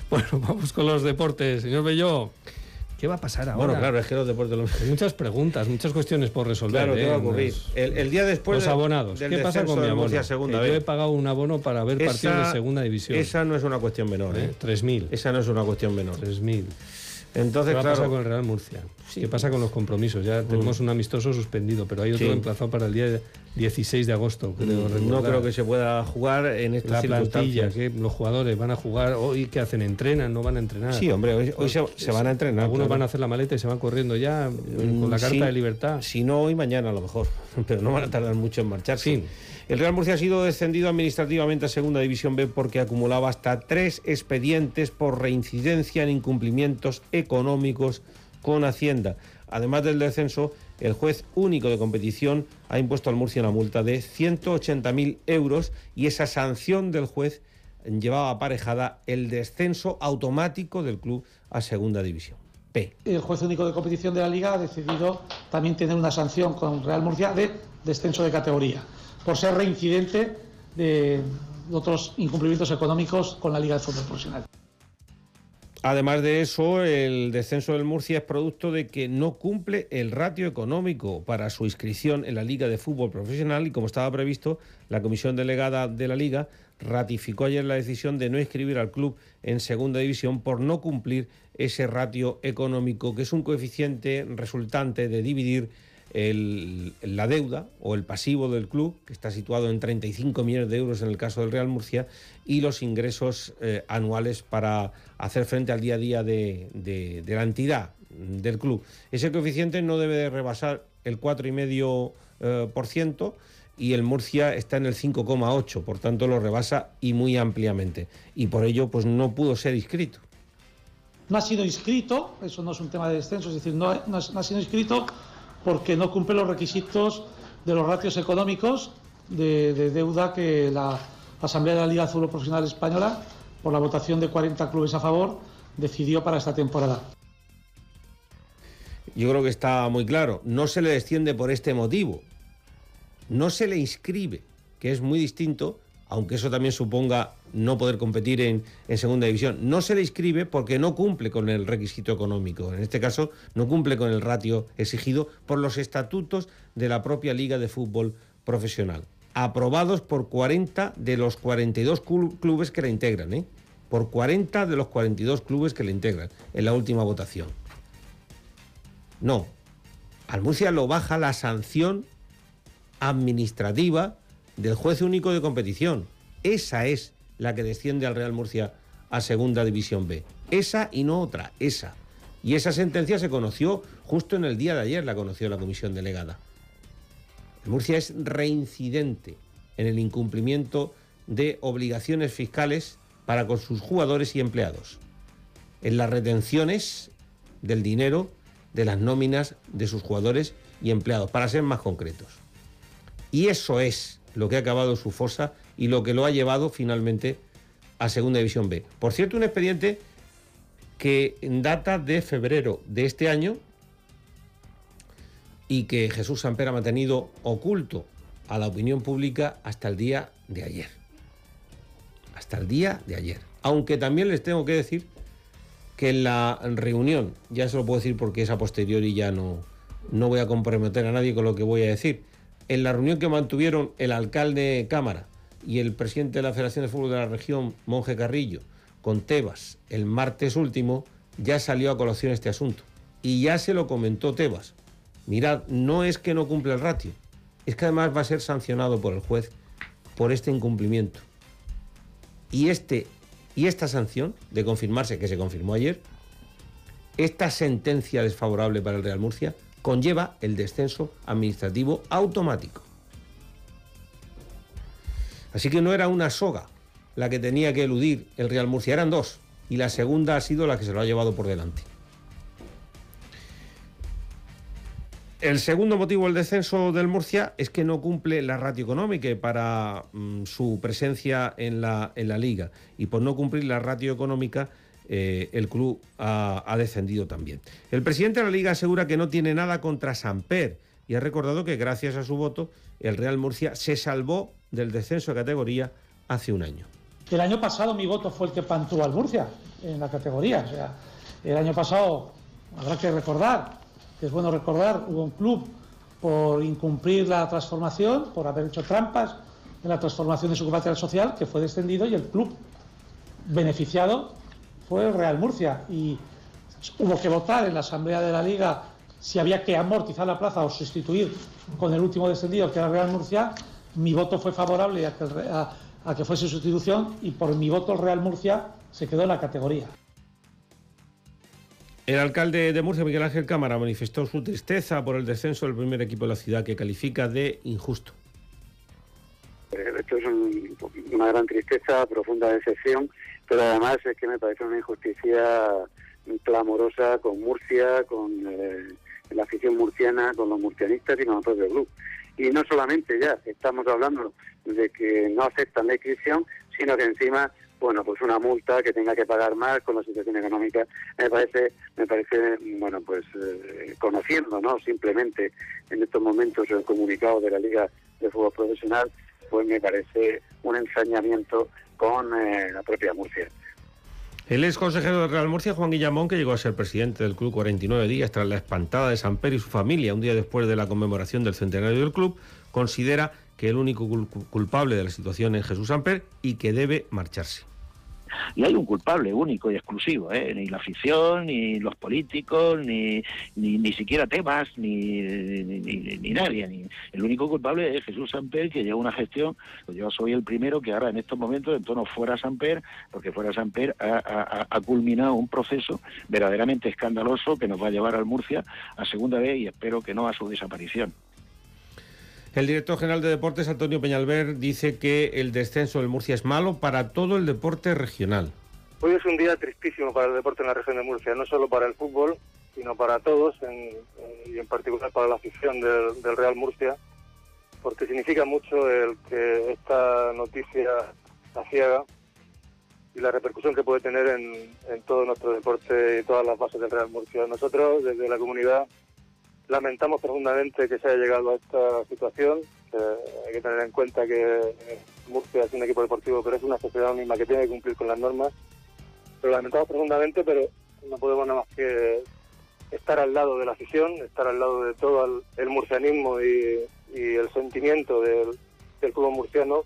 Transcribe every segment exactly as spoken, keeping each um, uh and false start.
Bueno, vamos con los deportes. Señor Belló, ¿qué va a pasar ahora? Bueno, claro, es que los deportes... Lo... Hay muchas preguntas, muchas cuestiones por resolver. Claro, ¿eh? ¿qué va a ocurrir? Los, el, el día después... Los abonados. Del ¿Qué pasa con mi abono? Segunda, que yo he pagado un abono para ver esa, partidos de segunda división. Esa no es una cuestión menor, ¿eh? tres mil. Esa no es una cuestión menor. tres mil. Entonces, ¿qué va a claro, pasar con el Real Murcia? Sí. ¿Qué pasa con los compromisos? Ya tenemos mm. un amistoso suspendido, pero hay otro sí. emplazado para el día dieciséis de agosto. Creo mm, no creo que se pueda jugar en estas la circunstancias. Plantilla, que los jugadores van a jugar hoy, ¿qué hacen? ¿Entrenan? ¿No van a entrenar? Sí, hombre, hoy, hoy se, se van a entrenar. Algunos claro. van a hacer la maleta y se van corriendo ya mm, con la carta sí, de libertad. Si no, hoy, mañana a lo mejor, pero no van a tardar mucho en marcharse. Sí. El Real Murcia ha sido descendido administrativamente a Segunda División B porque acumulaba hasta tres expedientes por reincidencia en incumplimientos económicos con Hacienda. Además del descenso, el juez único de competición ha impuesto al Murcia una multa de ciento ochenta mil euros y esa sanción del juez llevaba aparejada el descenso automático del club a Segunda División B. El juez único de competición de la Liga ha decidido también tener una sanción con Real Murcia de descenso de categoría, por ser reincidente de otros incumplimientos económicos con la Liga de Fútbol Profesional. Además de eso, el descenso del Murcia es producto de que no cumple el ratio económico para su inscripción en la Liga de Fútbol Profesional y, como estaba previsto, la comisión delegada de la Liga ratificó ayer la decisión de no inscribir al club en Segunda División por no cumplir ese ratio económico, que es un coeficiente resultante de dividir El, la deuda o el pasivo del club, que está situado en treinta y cinco millones de euros en el caso del Real Murcia, y los ingresos eh, anuales para hacer frente al día a día de, de, de la entidad del club. Ese coeficiente no debe de rebasar el cuatro coma cinco por ciento eh, y el Murcia está en el cinco coma ocho por ciento, por tanto lo rebasa y muy ampliamente, y por ello pues no pudo ser inscrito. No ha sido inscrito, eso no es un tema de descenso, es decir, no, no, no ha sido inscrito porque no cumple los requisitos de los ratios económicos de, de deuda que la Asamblea de la Liga de Fútbol Profesional Española, por la votación de cuarenta clubes a favor, decidió para esta temporada. Yo creo que está muy claro, no se le desciende por este motivo, no se le inscribe, que es muy distinto, aunque eso también suponga no poder competir en, en Segunda División. No se le inscribe porque no cumple con el requisito económico. En este caso, no cumple con el ratio exigido por los estatutos de la propia Liga de Fútbol Profesional, aprobados por cuarenta de los cuarenta y dos clubes que la integran, ¿eh? Por cuarenta de los cuarenta y dos clubes que la integran en la última votación. No, al Murcia lo baja la sanción administrativa del juez único de competición. Esa es la que desciende al Real Murcia a Segunda División B. Esa y no otra, esa. Y esa sentencia se conoció justo en el día de ayer, la conoció la comisión delegada. El Murcia es reincidente en el incumplimiento de obligaciones fiscales para con sus jugadores y empleados, en las retenciones del dinero de las nóminas de sus jugadores y empleados, para ser más concretos. Y eso es lo que ha acabado su fosa y lo que lo ha llevado finalmente a Segunda División B. Por cierto, un expediente que data de febrero de este año y que Jesús Samper ha mantenido oculto a la opinión pública hasta el día de ayer. Hasta el día de ayer. Aunque también les tengo que decir que en la reunión, ya se lo puedo decir porque es a posteriori, ya no, no voy a comprometer a nadie con lo que voy a decir. En la reunión que mantuvieron el alcalde Cámara y el presidente de la Federación de Fútbol de la región, Monje Carrillo, con Tebas, el martes último, ya salió a colación este asunto. Y ya se lo comentó Tebas. Mirad, no es que no cumpla el ratio, es que además va a ser sancionado por el juez por este incumplimiento. Y, este, y esta sanción, de confirmarse, que se confirmó ayer, esta sentencia desfavorable para el Real Murcia, conlleva el descenso administrativo automático. Así que no era una soga la que tenía que eludir el Real Murcia, eran dos, y la segunda ha sido la que se lo ha llevado por delante. El segundo motivo del descenso del Murcia es que no cumple la ratio económica para mm, su presencia en la, en la Liga, y por no cumplir la ratio económica Eh, el club ha, ha descendido también. El presidente de la Liga asegura que no tiene nada contra Samper y ha recordado que gracias a su voto el Real Murcia se salvó del descenso de categoría hace un año. El año pasado mi voto fue el que mantuvo al Murcia en la categoría. O sea, el año pasado, habrá que recordar, que es bueno recordar, hubo un club por incumplir la transformación, por haber hecho trampas en la transformación de su capital social, que fue descendido, y el club beneficiado fue el Real Murcia. Y hubo que votar en la Asamblea de la Liga si había que amortizar la plaza o sustituir con el último descendido, que era el Real Murcia. Mi voto fue favorable a que, el, a, a que fuese sustitución, y por mi voto el Real Murcia se quedó en la categoría. El alcalde de Murcia, Miguel Ángel Cámara, manifestó su tristeza por el descenso del primer equipo de la ciudad, que califica de injusto. Esto es un, una gran tristeza, profunda decepción, pero además es que me parece una injusticia clamorosa con Murcia, con eh, la afición murciana, con los murcianistas y con el propio club. Y no solamente ya estamos hablando de que no aceptan la inscripción, sino que encima, bueno, pues una multa que tenga que pagar más con la situación económica, me parece, me parece, bueno, pues eh, conociendo, ¿no? Simplemente en estos momentos el comunicado de la Liga de Fútbol Profesional, pues me parece un ensañamiento con eh, la propia Murcia. El ex consejero del Real Murcia, Juan Guillamón, que llegó a ser presidente del club cuarenta y nueve días tras la espantada de Samper y su familia, un día después de la conmemoración del centenario del club, considera que el único culpable de la situación es Jesús Samper y que debe marcharse. Y hay un culpable único y exclusivo, ¿eh? Ni la afición, ni los políticos, ni ni, ni siquiera temas, ni, ni, ni, ni nadie. Ni... El único culpable es Jesús Samper, que lleva una gestión, pues yo soy el primero que ahora en estos momentos, en tono fuera Samper, porque fuera Samper ha, ha, ha culminado un proceso verdaderamente escandaloso que nos va a llevar al Murcia a segunda vez, y espero que no a su desaparición. El director general de Deportes, Antonio Peñalver, dice que el descenso del Murcia es malo para todo el deporte regional. Hoy es un día tristísimo para el deporte en la región de Murcia, no solo para el fútbol, sino para todos, en, y en particular para la afición del, del Real Murcia, porque significa mucho el que esta noticia la ciega y la repercusión que puede tener en, en todo nuestro deporte y todas las bases del Real Murcia. Nosotros, desde la comunidad, lamentamos profundamente que se haya llegado a esta situación. Eh, hay que tener en cuenta que Murcia es un equipo deportivo, pero es una sociedad misma que tiene que cumplir con las normas. Lo lamentamos profundamente, pero no podemos nada más que estar al lado de la afición, estar al lado de todo el, el murcianismo y, y el sentimiento del, del fútbol murciano.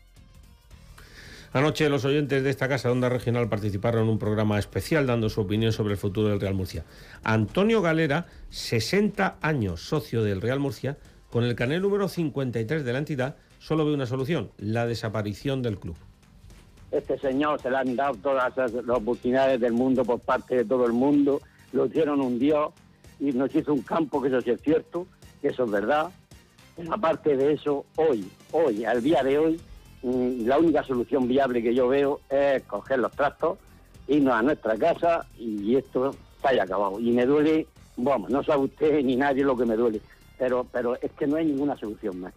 Anoche los oyentes de esta casa de Onda Regional participaron en un programa especial dando su opinión sobre el futuro del Real Murcia. Antonio Galera, sesenta años, socio del Real Murcia, con el carnet número cincuenta y tres de la entidad, solo ve una solución: la desaparición del club. Este señor se le han dado todas las oportunidades del mundo por parte de todo el mundo, lo hicieron un dios y nos hizo un campo, que eso sí es cierto, que eso es verdad. Pero aparte de eso, hoy, hoy, al día de hoy, la única solución viable que yo veo es coger los trastos, irnos a nuestra casa y esto se haya acabado. Y me duele, vamos, no sabe usted ni nadie lo que me duele, pero, pero es que no hay ninguna solución más.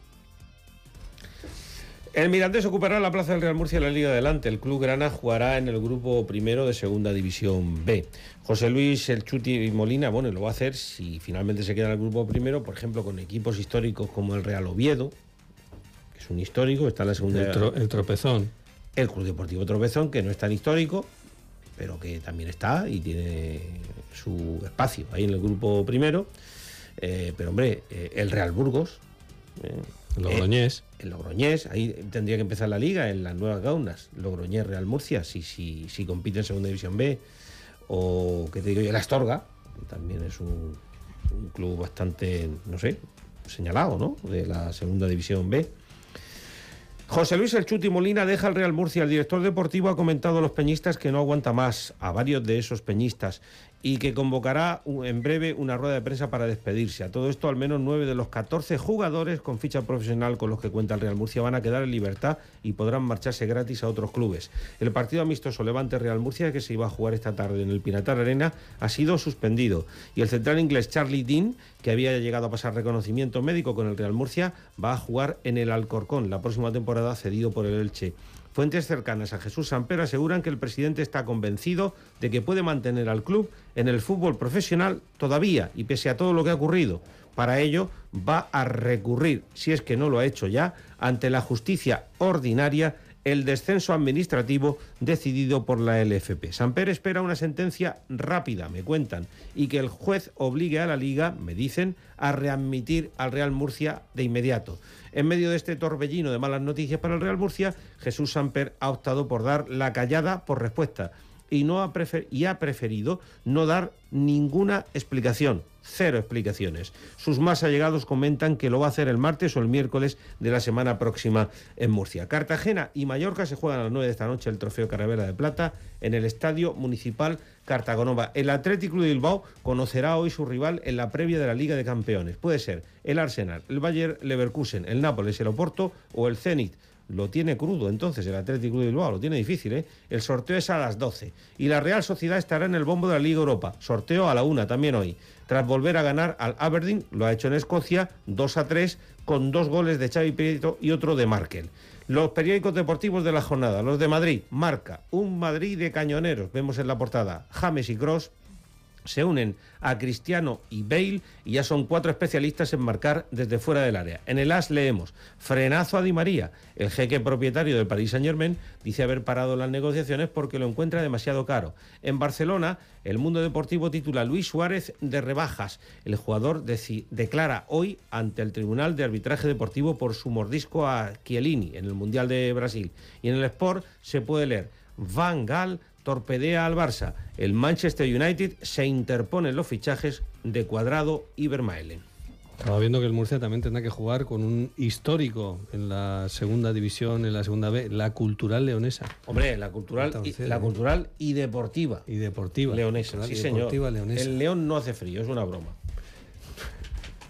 El Mirandés ocupará la plaza del Real Murcia en la Liga Adelante. El club grana jugará en el grupo primero de Segunda División B. José Luis El Chuti Molina, bueno, lo va a hacer si finalmente se queda en el grupo primero, por ejemplo, con equipos históricos como el Real Oviedo, es un histórico, está en la segunda... El, tro, el Tropezón. El Club Deportivo Tropezón, que no es tan histórico, pero que también está y tiene su espacio ahí en el grupo primero. Eh, pero, hombre, eh, el Real Burgos... Eh, el Logroñés. Eh, el Logroñés, ahí tendría que empezar la liga en las nuevas gaunas. Logroñés, Real Murcia, si, si, si compite en Segunda División B. O, ¿qué te digo yo? El Astorga, también es un, un club bastante, no sé, señalado, ¿no? De la Segunda División B. José Luis El Chuti Molina deja el Real Murcia. El director deportivo ha comentado a los peñistas que no aguanta más, a varios de esos peñistas, y que convocará en breve una rueda de prensa para despedirse. A todo esto, al menos nueve de los catorce jugadores con ficha profesional con los que cuenta el Real Murcia van a quedar en libertad y podrán marcharse gratis a otros clubes. El partido amistoso Levante-Real Murcia, que se iba a jugar esta tarde en el Pinatar Arena, ha sido suspendido. Y el central inglés Charlie Dean, que había llegado a pasar reconocimiento médico con el Real Murcia, va a jugar en el Alcorcón la próxima temporada, cedido por el Elche. Fuentes cercanas a Jesús Samper aseguran que el presidente está convencido de que puede mantener al club en el fútbol profesional todavía y pese a todo lo que ha ocurrido. Para ello va a recurrir, si es que no lo ha hecho ya, ante la justicia ordinaria el descenso administrativo decidido por la L F P. Samper espera una sentencia rápida, me cuentan, y que el juez obligue a la Liga, me dicen, a readmitir al Real Murcia de inmediato. En medio de este torbellino de malas noticias para el Real Murcia, Jesús Samper ha optado por dar la callada por respuesta y, no ha, prefer- y ha preferido no dar ninguna explicación. Cero explicaciones. Sus más allegados comentan que lo va a hacer el martes o el miércoles de la semana próxima en Murcia. Cartagena y Mallorca se juegan a las nueve de esta noche el Trofeo Carrabela de Plata en el Estadio Municipal Cartagonova. El Athletic Club de Bilbao conocerá hoy su rival en la previa de la Liga de Campeones. Puede ser el Arsenal, el Bayer Leverkusen, el Nápoles, el Oporto o el Zenit. Lo tiene crudo entonces el Athletic Club de Bilbao, lo tiene difícil, ¿eh? El sorteo es a las doce y la Real Sociedad estará en el bombo de la Liga Europa. Sorteo a la una también hoy. Tras volver a ganar al Aberdeen, lo ha hecho en Escocia, dos a tres, con dos goles de Xavi Prieto y otro de Markel. Los periódicos deportivos de la jornada, los de Madrid, Marca, un Madrid de cañoneros, vemos en la portada, James y Kroos se unen a Cristiano y Bale y ya son cuatro especialistas en marcar desde fuera del área. En el As leemos, frenazo a Di María. El jeque propietario del Paris Saint-Germain dice haber parado las negociaciones porque lo encuentra demasiado caro. En Barcelona, el Mundo Deportivo titula Luis Suárez de rebajas. El jugador deci- declara hoy ante el Tribunal de Arbitraje Deportivo por su mordisco a Chiellini en el Mundial de Brasil. Y en el Sport se puede leer, Van Gaal torpedea al Barça. El Manchester United se interpone en los fichajes de Cuadrado y Vermaelen. Estaba viendo que el Murcia también tendrá que jugar con un histórico en la segunda división, en la segunda B, la Cultural Leonesa. Hombre, la cultural, Entonces, y, la cultural y deportiva. Y deportiva. Leonesa, Cultural sí y señor. deportiva leonesa. El León no hace frío, es una broma.